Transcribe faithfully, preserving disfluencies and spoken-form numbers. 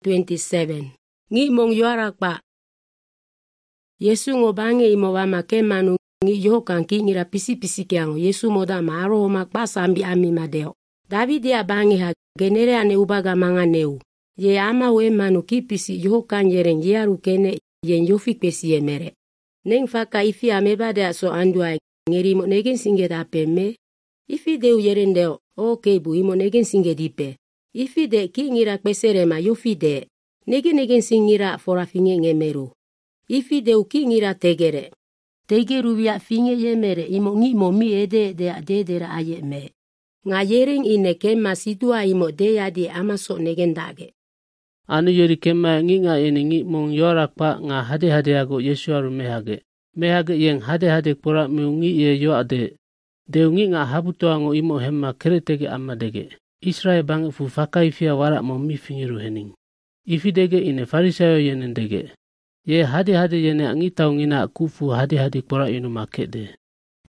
twenty-seven. Ngi mong yuarak pa. Yesu ngobange imo wa makemanu ngi yokan ki ngira pisi-pisi kiango. Yesu moda maro makpa sambi ami madeo. David ya bange ha genere ane ubaga manganeu. Ye ama we manu ki pisi yokan yereng yaru kene yen yofi pesi emere. Neng faka ifi amebade aso andua ngeri mo negen singe da peme. Ifi deu yerendeo. Oke bu imo negen singe dipe. Ifi de ki ngira pesere ma yofi de. Negen negen singira fora finge ngemeru. Ifi de uki ngira tegere. Tegeru via finge yemere imo ngi mo mi ede de adedera aye me. Nga yereng ine kema sidua imo de ya di amaso negen dage. Anu yeri kema ngi nga ene ngi mong yorak pa nga hade hade ago Yesu aru mehage. Mehage yeng hade hade pura miungi ye yo ade. Deu ngi nga habuto ango imo hemma keretege amma dege. Israel bang fu fakai fia warak mo mi fingiru hening. Ifi dege ine farisayo yenen dege. Ye hade hade yene angi tau ngina kufu hade hade pura inu makede.